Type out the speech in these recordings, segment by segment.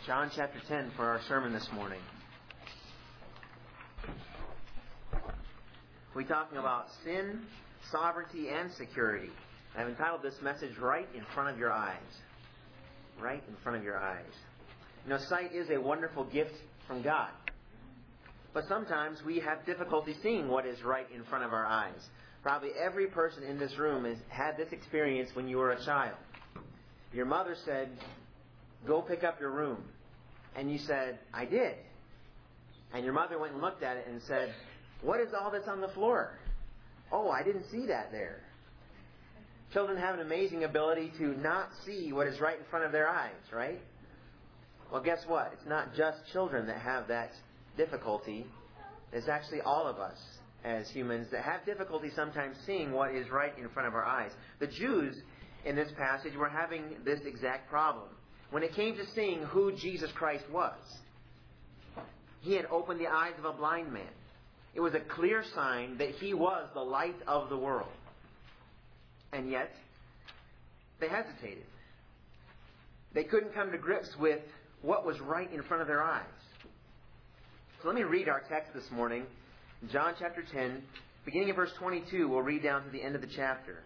John chapter 10 for our sermon this morning. We're talking about sin, sovereignty, and security. I've entitled this message, Right in Front of Your Eyes. Right in front of your eyes. You know, sight is a wonderful gift from God. But sometimes we have difficulty seeing what is right in front of our eyes. Probably every person in this room has had this experience when you were a child. Your mother said, "Go pick up your room." And you said, "I did." And your mother went and looked at it and said, "What is all that's on the floor?" "Oh, I didn't see that there." Children have an amazing ability to not see what is right in front of their eyes, right? Well, guess what? It's not just children that have that difficulty. It's actually all of us as humans that have difficulty sometimes seeing what is right in front of our eyes. The Jews in this passage were having this exact problem. When it came to seeing who Jesus Christ was, He had opened the eyes of a blind man. It was a clear sign that He was the light of the world. And yet, they hesitated. They couldn't come to grips with what was right in front of their eyes. So let me read our text this morning. John chapter 10, beginning at verse 22, we'll read down to the end of the chapter.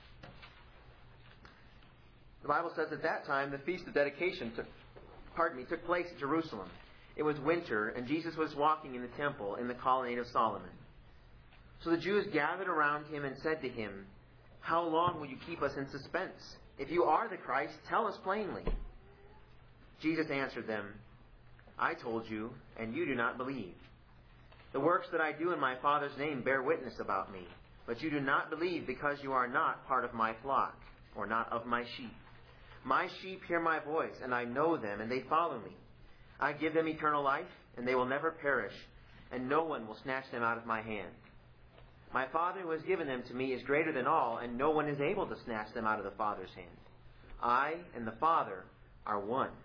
The Bible says at that time the Feast of Dedication took place at Jerusalem. It was winter, and Jesus was walking in the temple in the colonnade of Solomon. So the Jews gathered around Him and said to Him, "How long will you keep us in suspense? If you are the Christ, tell us plainly." Jesus answered them, "I told you, and you do not believe. The works that I do in my Father's name bear witness about me, but you do not believe because you are not part of my flock, or not of my sheep. My sheep hear my voice, and I know them, and they follow me. I give them eternal life, and they will never perish, and no one will snatch them out of my hand. My Father who has given them to me is greater than all, and no one is able to snatch them out of the Father's hand. I and the Father are one."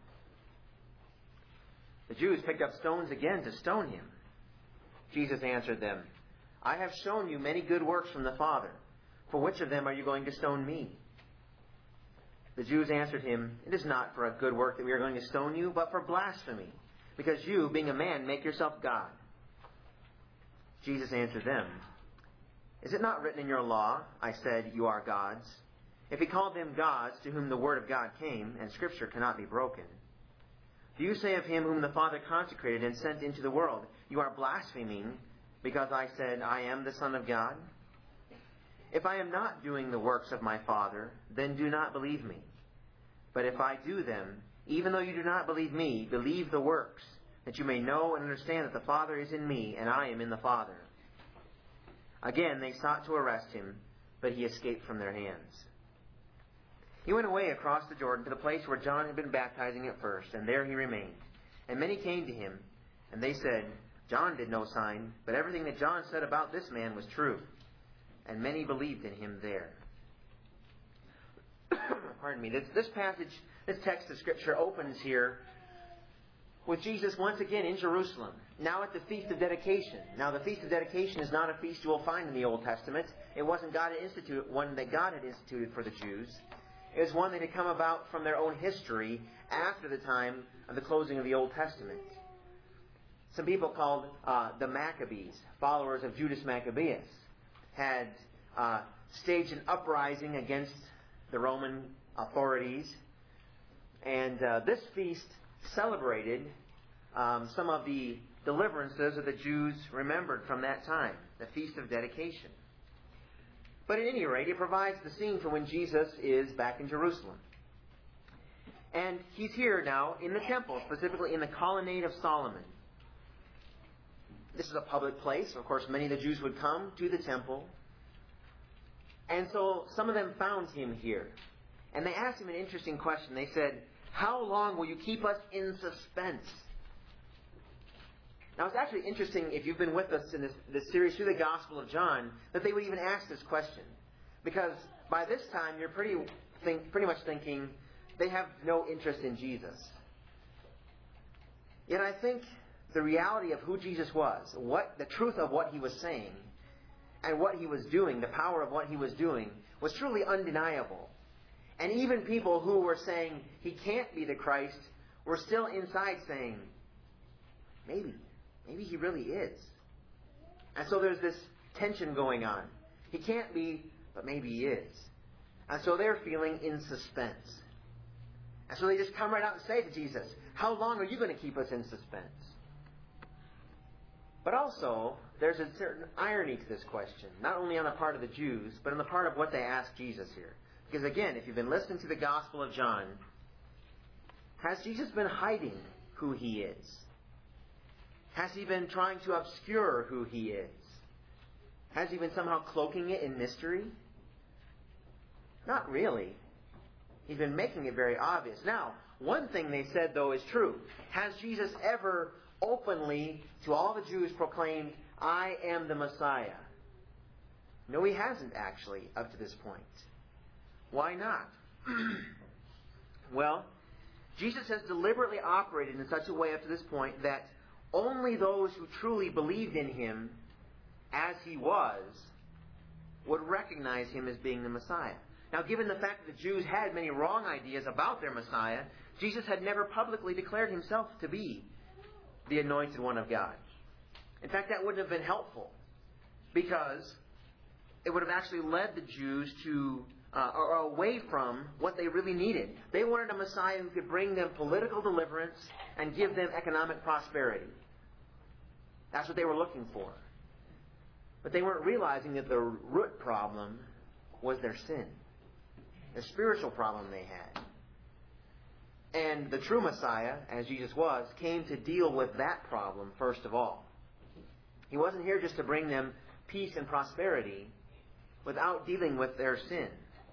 The Jews picked up stones again to stone Him. Jesus answered them, "I have shown you many good works from the Father. For which of them are you going to stone me?" The Jews answered Him, "It is not for a good work that we are going to stone you, but for blasphemy, because you, being a man, make yourself God." Jesus answered them, "Is it not written in your law, I said, you are gods? If He called them gods to whom the word of God came, and Scripture cannot be broken, do you say of Him whom the Father consecrated and sent into the world, you are blaspheming because I said, I am the Son of God? If I am not doing the works of my Father, then do not believe me. But if I do them, even though you do not believe me, believe the works, that you may know and understand that the Father is in me, and I am in the Father." Again they sought to arrest Him, but He escaped from their hands. He went away across the Jordan to the place where John had been baptizing at first, and there He remained. And many came to Him, and they said, "John did no sign, but everything that John said about this man was true." And many believed in Him there. Pardon me. This passage, this text of Scripture opens here with Jesus once again in Jerusalem, now at the Feast of Dedication. Now the Feast of Dedication is not a feast you will find in the Old Testament. It wasn't one that God had instituted for the Jews. It was one that had come about from their own history after the time of the closing of the Old Testament. Some people called the Maccabees, followers of Judas Maccabeus, had staged an uprising against the Roman authorities. And this feast celebrated some of the deliverances that the Jews remembered from that time, the Feast of Dedication. But at any rate, it provides the scene for when Jesus is back in Jerusalem. And He's here now in the temple, specifically in the colonnade of Solomon. This is a public place. Of course, many of the Jews would come to the temple. And so some of them found Him here. And they asked Him an interesting question. They said, "How long will you keep us in suspense?" Now, it's actually interesting, if you've been with us in this series through the Gospel of John, that they would even ask this question. Because by this time, you're pretty much thinking they have no interest in Jesus. Yet I think the reality of who Jesus was, the truth of what He was saying, and what He was doing, the power of what He was doing, was truly undeniable. And even people who were saying He can't be the Christ were still inside saying, maybe he really is. And so there's this tension going on. He can't be, but maybe he is. And so they're feeling in suspense. And so they just come right out and say to Jesus, how long are you going to keep us in suspense? But also, there's a certain irony to this question, not only on the part of the Jews, but on the part of what they ask Jesus here. Because again, if you've been listening to the Gospel of John, has Jesus been hiding who he is? Has he been trying to obscure who he is? Has he been somehow cloaking it in mystery? Not really. He's been making it very obvious. Now, one thing they said, though, is true. Has Jesus ever openly, to all the Jews, proclaimed, I am the Messiah? No, he hasn't, actually, up to this point. Why not? Well, Jesus has deliberately operated in such a way up to this point that only those who truly believed in him as he was would recognize him as being the Messiah. Now, given the fact that the Jews had many wrong ideas about their Messiah, Jesus had never publicly declared himself to be the anointed one of God. In fact, that wouldn't have been helpful, because it would have actually led the Jews to or away from what they really needed. They wanted a Messiah who could bring them political deliverance and give them economic prosperity. That's what they were looking for. But they weren't realizing that the root problem was their sin, the spiritual problem they had. And the true Messiah, as Jesus was, came to deal with that problem first of all. He wasn't here just to bring them peace and prosperity without dealing with their sin.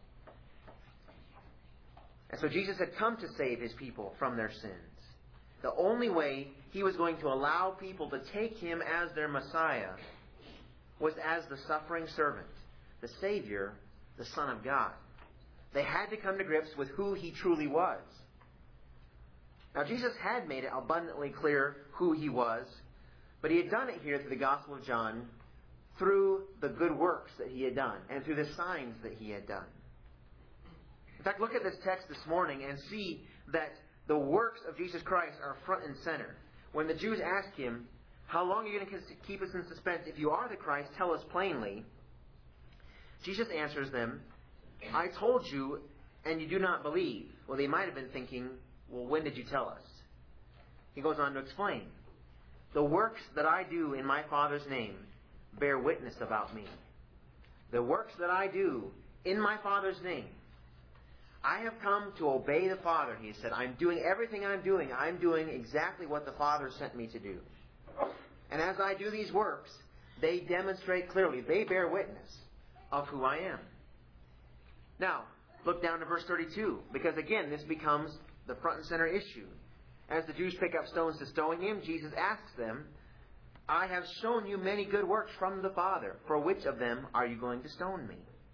And so Jesus had come to save his people from their sins. The only way he was going to allow people to take him as their Messiah was as the suffering servant, the Savior, the Son of God. They had to come to grips with who he truly was. Now, Jesus had made it abundantly clear who he was, but he had done it here through the Gospel of John through the good works that he had done and through the signs that he had done. In fact, look at this text this morning and see that the works of Jesus Christ are front and center. When the Jews ask him, how long are you going to keep us in suspense? If you are the Christ, tell us plainly. Jesus answers them, I told you, and you do not believe. Well, they might have been thinking, well, when did you tell us? He goes on to explain. The works that I do in my Father's name bear witness about me. The works that I do in my Father's name. I have come to obey the Father, he said. I'm doing everything I'm doing. I'm doing exactly what the Father sent me to do. And as I do these works, they demonstrate clearly, they bear witness of who I am. Now, look down to verse 32, because again, this becomes the front and center issue. As the Jews pick up stones to stone him, Jesus asks them, I have shown you many good works from the Father. For which of them are you going to stone me?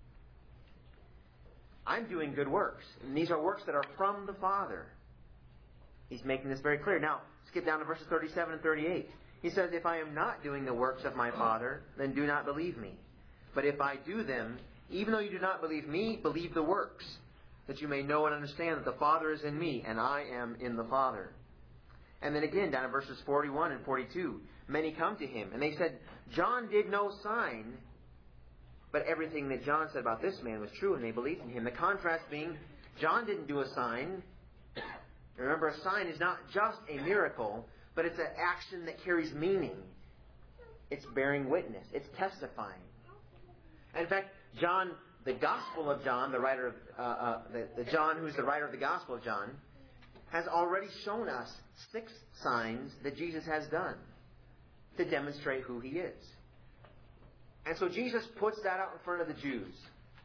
I'm doing good works. And these are works that are from the Father. He's making this very clear. Now, skip down to verses 37 and 38. He says, if I am not doing the works of my Father, then do not believe me. But if I do them, even though you do not believe me, believe the works, that you may know and understand that the Father is in me, and I am in the Father. And then again, down in verses 41 and 42, many come to him, and they said, John did no sign, but everything that John said about this man was true, and they believed in him. The contrast being, John didn't do a sign. Remember, a sign is not just a miracle, but it's an action that carries meaning. It's bearing witness. It's testifying. And in fact, John, the Gospel of John, the writer of the John who's the writer of the Gospel of John, has already shown us 6 signs that Jesus has done to demonstrate who he is. And so Jesus puts that out in front of the Jews.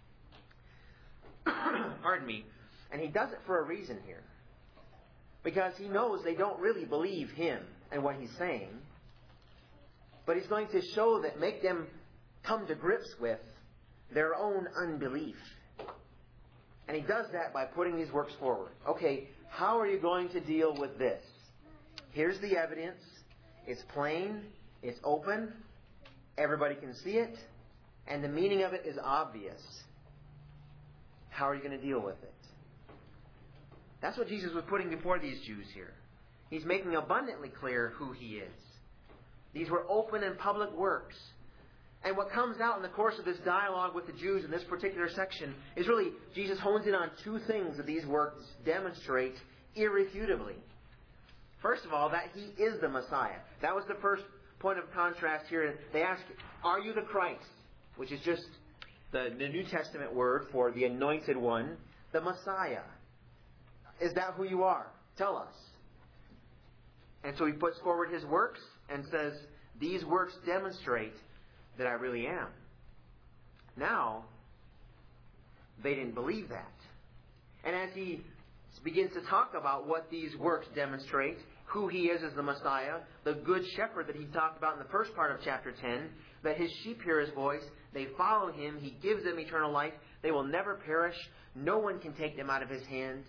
Pardon me. And he does it for a reason here. Because he knows they don't really believe him and what he's saying. But he's going to show that, make them come to grips with their own unbelief. And he does that by putting these works forward. Okay, how are you going to deal with this? Here's the evidence. It's plain. It's open. Everybody can see it. And the meaning of it is obvious. How are you going to deal with it? That's what Jesus was putting before these Jews here. He's making abundantly clear who He is. These were open and public works. And what comes out in the course of this dialogue with the Jews in this particular section is really Jesus hones in on two things that these works demonstrate irrefutably. First of all, that He is the Messiah. That was the first point of contrast here. They ask, are you the Christ? Which is just the New Testament word for the Anointed One, the Messiah. Is that who you are? Tell us. And so He puts forward His works and says, these works demonstrate that I really am. Now, they didn't believe that. And as He begins to talk about what these works demonstrate, who He is as the Messiah, the Good Shepherd that He talked about in the first part of chapter 10, that His sheep hear His voice, they follow Him, He gives them eternal life, they will never perish, no one can take them out of His hand.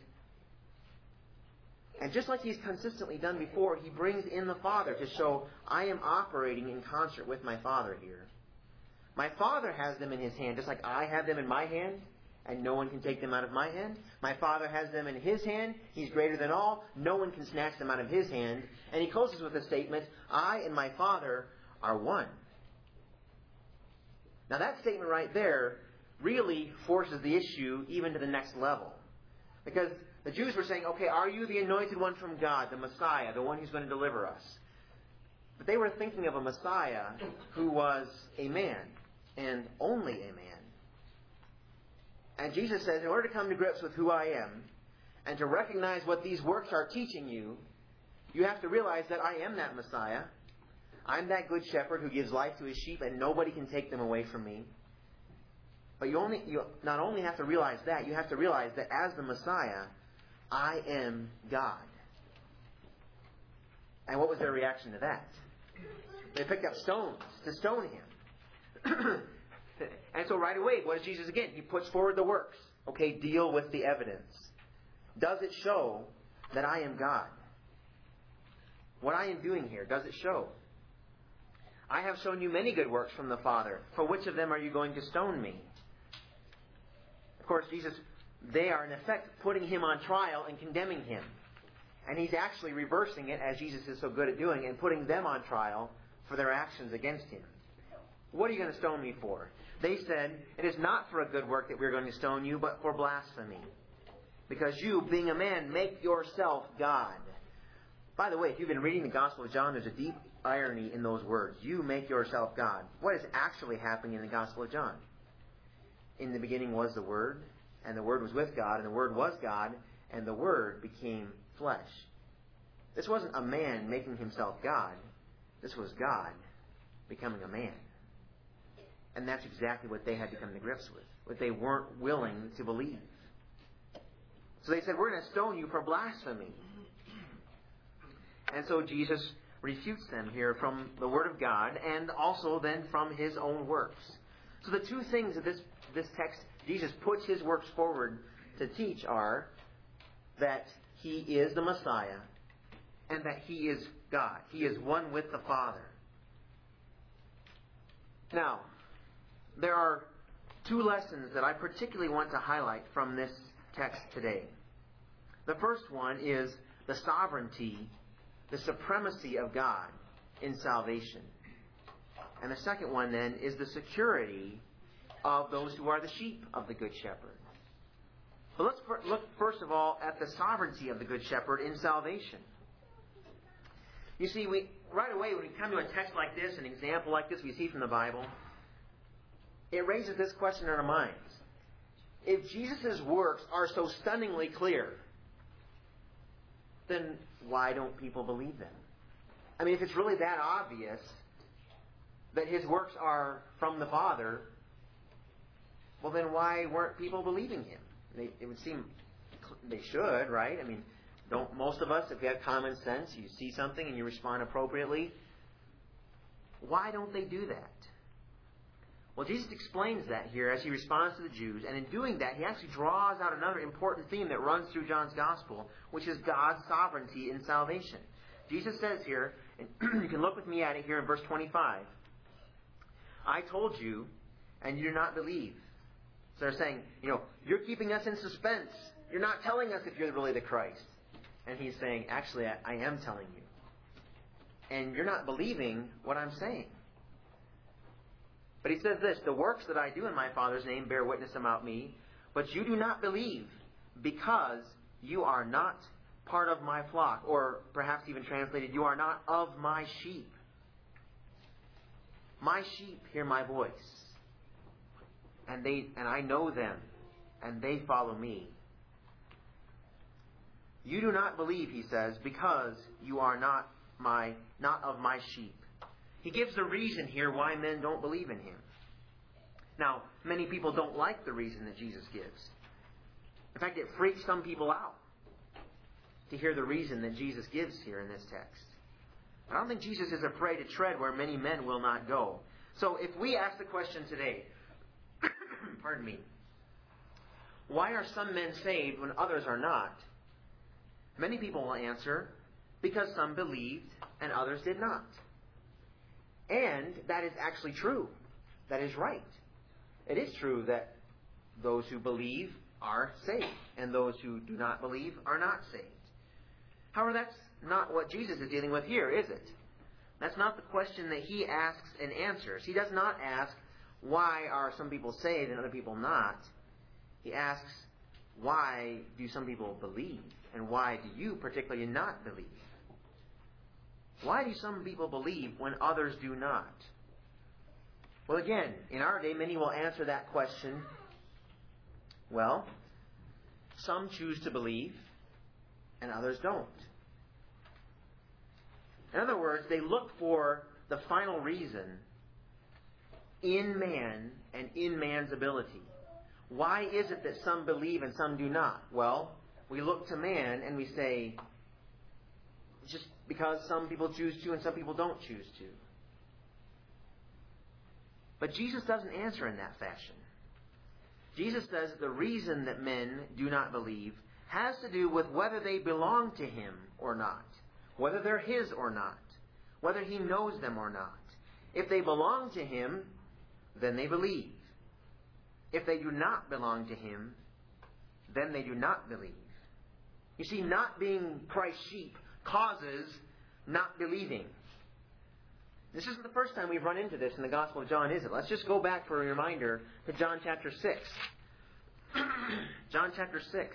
And just like He's consistently done before, He brings in the Father to show, I am operating in concert with my Father here. My Father has them in His hand, just like I have them in my hand, and no one can take them out of my hand. My Father has them in His hand. He's greater than all. No one can snatch them out of His hand. And He closes with a statement, I and my Father are one. Now that statement right there really forces the issue even to the next level. Because the Jews were saying, okay, are you the Anointed One from God, the Messiah, the one who's going to deliver us? But they were thinking of a Messiah who was a man, and only a man. And Jesus says, in order to come to grips with who I am, and to recognize what these works are teaching you, you have to realize that I am that Messiah. I'm that Good Shepherd who gives life to His sheep, and nobody can take them away from me. But you not only have to realize that, you have to realize that as the Messiah, I am God. And what was their reaction to that? They picked up stones to stone Him. And so right away, what does Jesus again? He puts forward the works. Okay, deal with the evidence. Does it show that I am God? What I am doing here, does it show? I have shown you many good works from the Father. For which of them are you going to stone me? Of course, they are in effect putting Him on trial and condemning Him. And He's actually reversing it, as Jesus is so good at doing, and putting them on trial for their actions against Him. What are you going to stone me for? They said, it is not for a good work that we're going to stone you, but for blasphemy. Because you, being a man, make yourself God. By the way, if you've been reading the Gospel of John, there's a deep irony in those words. You make yourself God. What is actually happening in the Gospel of John? In the beginning was the Word, and the Word was with God, and the Word was God, and the Word became flesh. This wasn't a man making himself God. This was God becoming a man. And that's exactly what they had to come to grips with. What they weren't willing to believe. So they said, we're going to stone you for blasphemy. And so Jesus refutes them here from the Word of God and also then from His own works. So the two things that this text, Jesus puts His works forward to teach are that He is the Messiah and that He is God. He is one with the Father. Now, there are two lessons that I particularly want to highlight from this text today. The first one is the sovereignty, the supremacy of God in salvation. And the second one then is the security of those who are the sheep of the Good Shepherd. But let's look first of all at the sovereignty of the Good Shepherd in salvation. You see, right away when we come to a text like this, an example like this we see from the Bible, it raises this question in our minds. If Jesus' works are so stunningly clear, then why don't people believe them? I mean, if it's really that obvious that His works are from the Father, well then why weren't people believing Him? It would seem they should, right? I mean, don't most of us, if we have common sense, you see something and you respond appropriately, why don't they do that? Well, Jesus explains that here as He responds to the Jews. And in doing that, He actually draws out another important theme that runs through John's Gospel, which is God's sovereignty in salvation. Jesus says here, and you can look with me at it here in verse 25, I told you, and you do not believe. So they're saying, you're keeping us in suspense. You're not telling us if you're really the Christ. And He's saying, actually, I am telling you. And you're not believing what I'm saying. But He says this, the works that I do in my Father's name bear witness about me, but you do not believe because you are not part of my flock. Or perhaps even translated, you are not of my sheep. My sheep hear my voice. And I know them. And they follow me. You do not believe, He says, because you are not of my sheep. He gives the reason here why men don't believe in Him. Now, many people don't like the reason that Jesus gives. In fact, it freaks some people out to hear the reason that Jesus gives here in this text. I don't think Jesus is afraid to tread where many men will not go. So if we ask the question today, pardon me, why are some men saved when others are not? Many people will answer, because some believed and others did not. And that is actually true. That is right. It is true that those who believe are saved, and those who do not believe are not saved. However, that's not what Jesus is dealing with here, is it? That's not the question that He asks and answers. He does not ask, why are some people saved and other people not? He asks, why do some people believe? And why do you particularly not believe? Why do some people believe when others do not? Well, again, in our day, many will answer that question. Well, some choose to believe and others don't. In other words, they look for the final reason in man and in man's ability. Why is it that some believe and some do not? Well, we look to man and we say, just because some people choose to and some people don't choose to. But Jesus doesn't answer in that fashion. Jesus says that the reason that men do not believe has to do with whether they belong to Him or not, whether they're His or not, whether He knows them or not. If they belong to Him, then they believe. If they do not belong to Him, then they do not believe. You see, not being Christ's sheep causes not believing. This isn't the first time we've run into this in the Gospel of John, is it? Let's just go back for a reminder to John chapter 6. John chapter 6.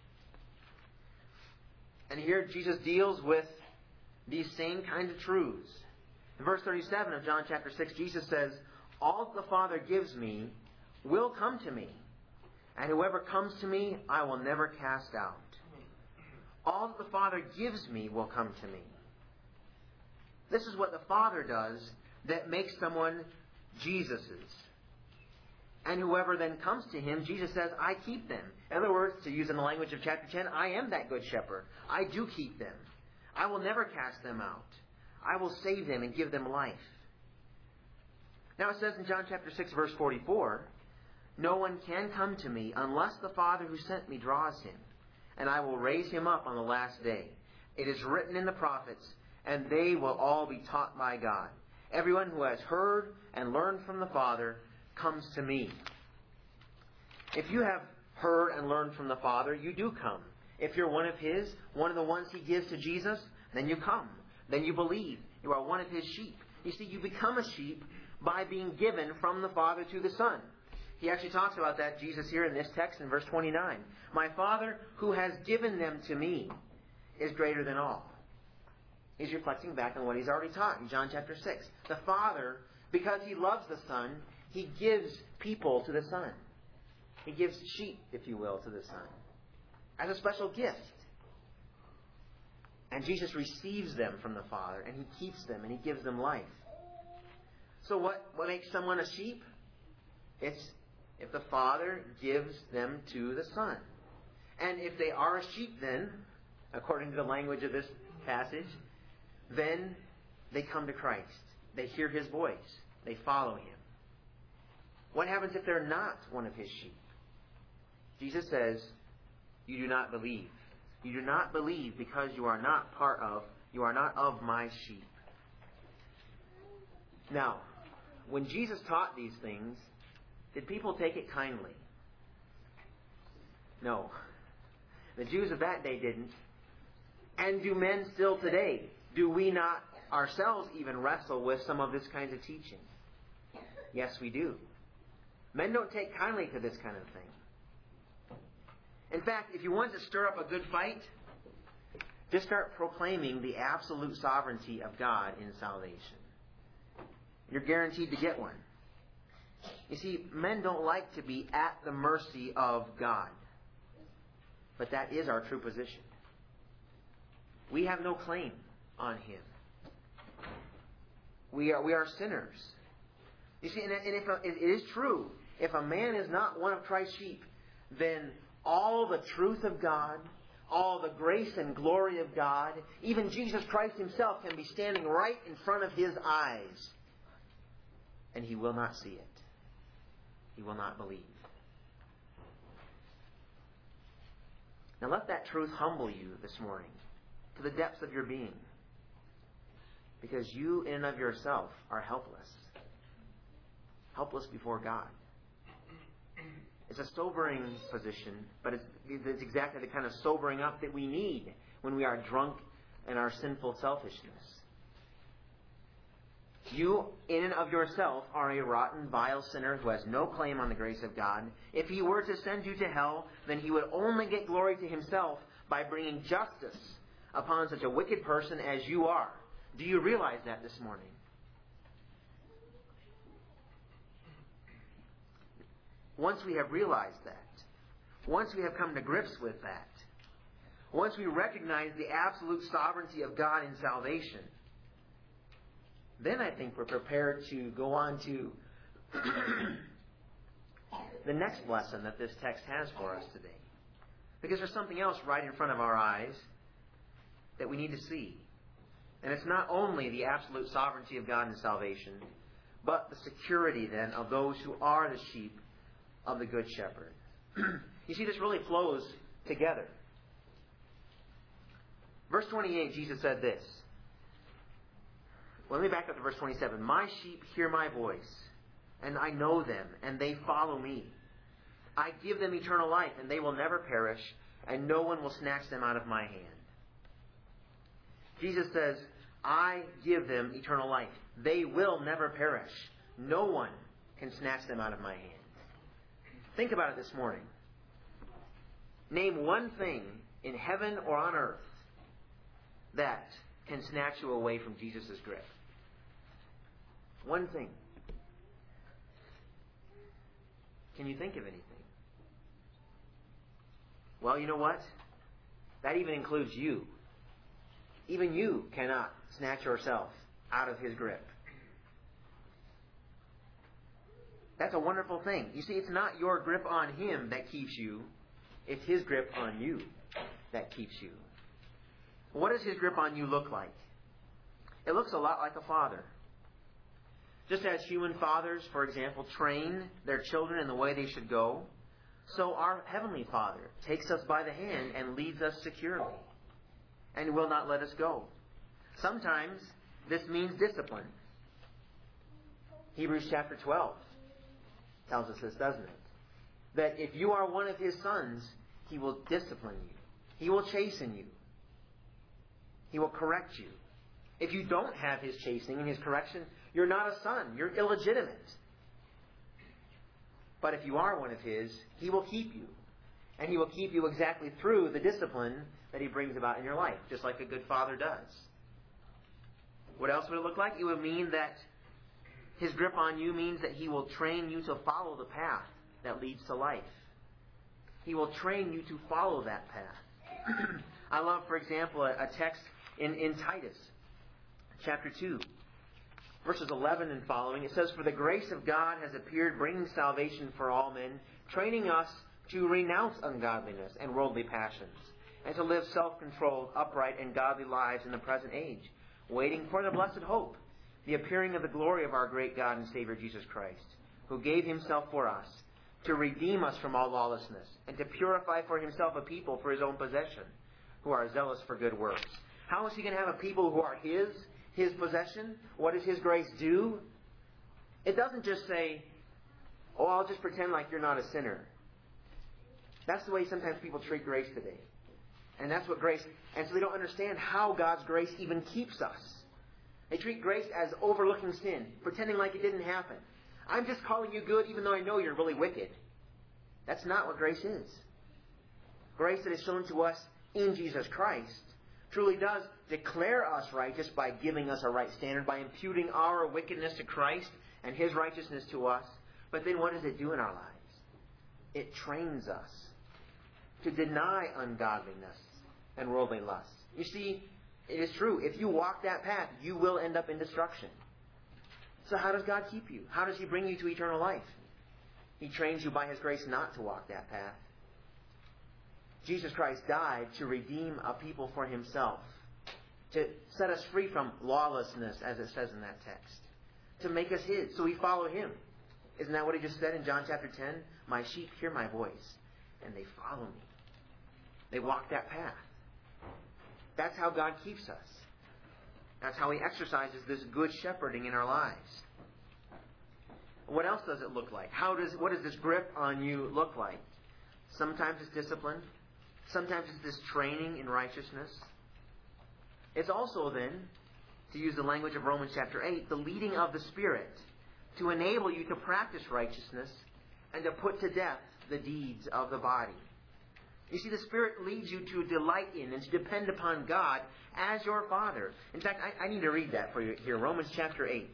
And here Jesus deals with these same kinds of truths. In verse 37 of John chapter 6, Jesus says, all that the Father gives me will come to me, and whoever comes to me I will never cast out. All that the Father gives me will come to me. This is what the Father does that makes someone Jesus's. And whoever then comes to Him, Jesus says, I keep them. In other words, to use in the language of chapter 10, I am that good shepherd. I do keep them. I will never cast them out. I will save them and give them life. Now it says in John chapter 6, verse 44, no one can come to me unless the Father who sent me draws him, and I will raise him up on the last day. It is written in the prophets, and they will all be taught by God. Everyone who has heard and learned from the Father comes to me. If you have heard and learned from the Father, you do come. If you're one of His, one of the ones He gives to Jesus, then you come. Then you believe. You are one of His sheep. You see, you become a sheep by being given from the Father to the Son. He actually talks about that, Jesus, here in this text in verse 29. My Father who has given them to me is greater than all. He's reflecting back on what He's already taught in John chapter 6. The Father, because He loves the Son, He gives people to the Son. He gives sheep, if you will, to the Son as a special gift. And Jesus receives them from the Father, and He keeps them, and He gives them life. So what makes someone a sheep? It's if the Father gives them to the Son. And if they are a sheep then, according to the language of this passage, then they come to Christ. They hear His voice. They follow Him. What happens if they're not one of His sheep? Jesus says, you do not believe. You do not believe because you are not of my sheep. Now, when Jesus taught these things, did people take it kindly? No. The Jews of that day didn't. And do men still today? Do we not ourselves even wrestle with some of this kind of teaching? Yes, we do. Men don't take kindly to this kind of thing. In fact, if you want to stir up a good fight, just start proclaiming the absolute sovereignty of God in salvation. You're guaranteed to get one. You see, men don't like to be at the mercy of God. But that is our true position. We have no claim on Him. We are sinners. You see, and if it is true, if a man is not one of Christ's sheep, then all the truth of God, all the grace and glory of God, even Jesus Christ Himself can be standing right in front of his eyes. And he will not see it. He will not believe. Now let that truth humble you this morning to the depths of your being. Because you in and of yourself are helpless. Helpless before God. It's a sobering position, but it's exactly the kind of sobering up that we need when we are drunk in our sinful selfishness. You, in and of yourself, are a rotten, vile sinner who has no claim on the grace of God. If He were to send you to hell, then He would only get glory to Himself by bringing justice upon such a wicked person as you are. Do you realize that this morning? Once we have realized that, once we have come to grips with that, once we recognize the absolute sovereignty of God in salvation, then I think we're prepared to go on to the next lesson that this text has for us today. Because there's something else right in front of our eyes that we need to see. And it's not only the absolute sovereignty of God in salvation, but the security then of those who are the sheep of the Good Shepherd. You see, this really flows together. Verse 28, Jesus said this. Well, let me back up to verse 27. My sheep hear my voice, and I know them, and they follow me. I give them eternal life, and they will never perish, and no one will snatch them out of my hand. Jesus says, I give them eternal life. They will never perish. No one can snatch them out of my hand. Think about it this morning. Name one thing in heaven or on earth that can snatch you away from Jesus' grip. One thing. Can you think of anything? Well, you know what? That even includes you. Even you cannot snatch yourself out of His grip. That's a wonderful thing. You see, it's not your grip on Him that keeps you. It's His grip on you that keeps you. What does His grip on you look like? It looks a lot like a father. Just as human fathers, for example, train their children in the way they should go, so our Heavenly Father takes us by the hand and leads us securely and will not let us go. Sometimes this means discipline. Hebrews chapter 12 tells us this, doesn't it? That if you are one of His sons, He will discipline you. He will chasten you. He will correct you. If you don't have His chastening and His correction, you're not a son. You're illegitimate. But if you are one of His, He will keep you. And He will keep you exactly through the discipline that He brings about in your life, just like a good father does. What else would it look like? It would mean that His grip on you means that He will train you to follow the path that leads to life. He will train you to follow that path. I love, for example, a text in Titus, chapter 2, verses 11 and following. It says, For the grace of God has appeared, bringing salvation for all men, training us to renounce ungodliness and worldly passions, and to live self-controlled, upright, and godly lives in the present age, waiting for the blessed hope, the appearing of the glory of our great God and Savior Jesus Christ, who gave Himself for us, to redeem us from all lawlessness, and to purify for Himself a people for His own possession, who are zealous for good works. How is He going to have a people who are His possession? What does His grace do? It doesn't just say, oh, I'll just pretend like you're not a sinner. That's the way sometimes people treat grace today. And that's what grace... And so they don't understand how God's grace even keeps us. They treat grace as overlooking sin, pretending like it didn't happen. I'm just calling you good even though I know you're really wicked. That's not what grace is. Grace that is shown to us in Jesus Christ truly does declare us righteous by giving us a right standard, by imputing our wickedness to Christ and His righteousness to us. But then what does it do in our lives? It trains us to deny ungodliness and worldly lust. You see, it is true. If you walk that path, you will end up in destruction. So how does God keep you? How does He bring you to eternal life? He trains you by His grace not to walk that path. Jesus Christ died to redeem a people for Himself, to set us free from lawlessness, as it says in that text, to make us His, so we follow Him. Isn't that what He just said in John chapter 10? My sheep hear my voice, and they follow me. They walk that path. That's how God keeps us. That's how He exercises this good shepherding in our lives. What else does it look like? What does this grip on you look like? Sometimes it's discipline. Sometimes it's this training in righteousness. It's also then, to use the language of Romans chapter 8, the leading of the Spirit to enable you to practice righteousness and to put to death the deeds of the body. You see, the Spirit leads you to delight in and to depend upon God as your Father. In fact, I need to read that for you here. Romans chapter 8.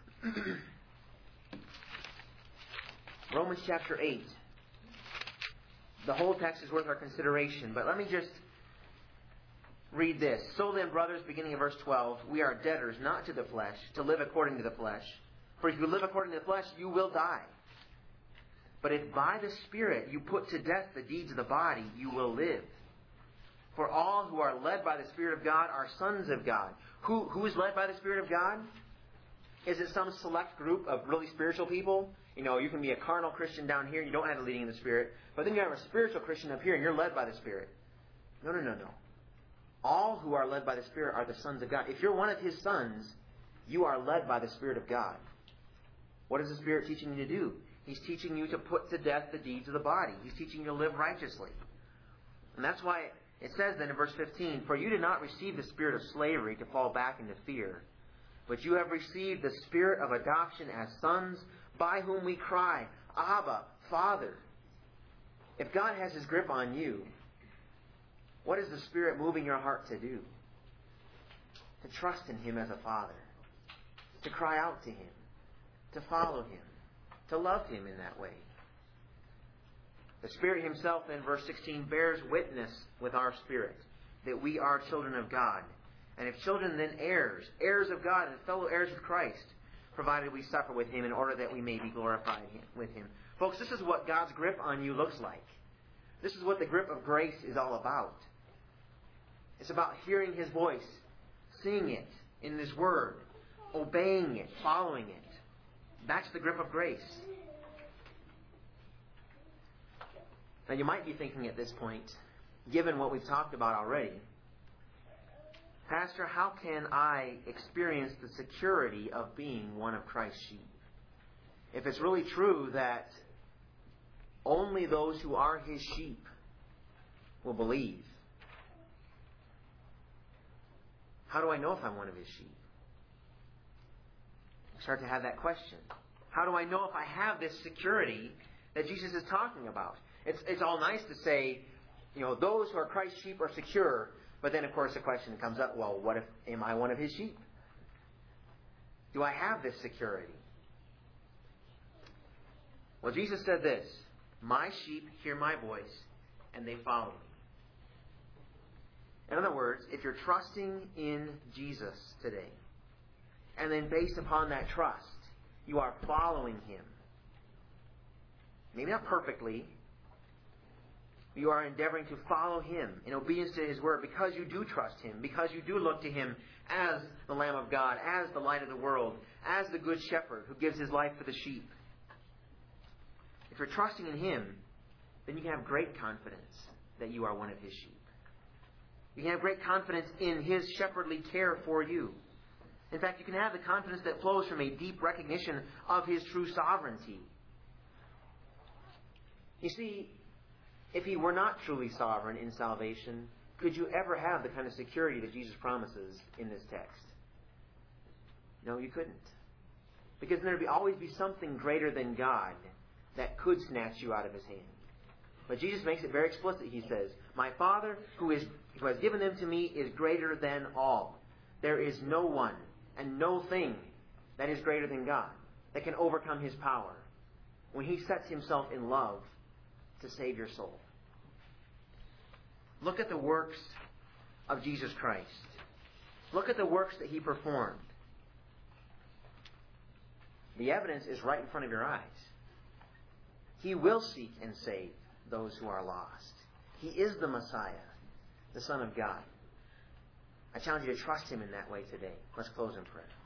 Romans chapter 8. The whole text is worth our consideration, but let me just read this. So then, brothers, beginning of verse 12, we are debtors not to the flesh, to live according to the flesh. For if you live according to the flesh, you will die. But if by the Spirit you put to death the deeds of the body, you will live. For all who are led by the Spirit of God are sons of God. Who is led by the Spirit of God? Is it some select group of really spiritual people? You know, you can be a carnal Christian down here, you don't have the leading of the Spirit. But then you have a spiritual Christian up here, and you're led by the Spirit. No. All who are led by the Spirit are the sons of God. If you're one of His sons, you are led by the Spirit of God. What is the Spirit teaching you to do? He's teaching you to put to death the deeds of the body. He's teaching you to live righteously. And that's why it says then in verse 15, For you did not receive the spirit of slavery to fall back into fear, but you have received the Spirit of adoption as sons, by whom we cry, Abba, Father. If God has His grip on you, what is the Spirit moving your heart to do? To trust in Him as a Father. To cry out to Him. To follow Him. To love Him in that way. The Spirit Himself, in verse 16, bears witness with our spirit that we are children of God. And if children, then heirs, heirs of God and fellow heirs with Christ, provided we suffer with Him in order that we may be glorified with Him. Folks, this is what God's grip on you looks like. This is what the grip of grace is all about. It's about hearing His voice, seeing it in His Word, obeying it, following it. That's the grip of grace. Now you might be thinking at this point, given what we've talked about already, Pastor, how can I experience the security of being one of Christ's sheep? If it's really true that only those who are His sheep will believe, how do I know if I'm one of His sheep? Start to have that question. How do I know if I have this security that Jesus is talking about? It's all nice to say, those who are Christ's sheep are secure. But then, of course, the question comes up, well, what if, am I one of His sheep? Do I have this security? Well, Jesus said this, My sheep hear my voice, and they follow me. In other words, if you're trusting in Jesus today, and then based upon that trust, you are following Him. Maybe not perfectly. You are endeavoring to follow Him in obedience to His Word because you do trust Him, because you do look to Him as the Lamb of God, as the light of the world, as the Good Shepherd who gives His life for the sheep. If you're trusting in Him, then you can have great confidence that you are one of His sheep. You can have great confidence in His shepherdly care for you. In fact, you can have the confidence that flows from a deep recognition of His true sovereignty. You see, if He were not truly sovereign in salvation, could you ever have the kind of security that Jesus promises in this text? No, you couldn't. Because there would always be something greater than God that could snatch you out of His hand. But Jesus makes it very explicit. He says, my Father who has given them to me is greater than all. There is no one and no thing that is greater than God, that can overcome His power when He sets Himself in love to save your soul. Look at the works of Jesus Christ. Look at the works that He performed. The evidence is right in front of your eyes. He will seek and save those who are lost. He is the Messiah, the Son of God. I challenge you to trust Him in that way today. Let's close in prayer.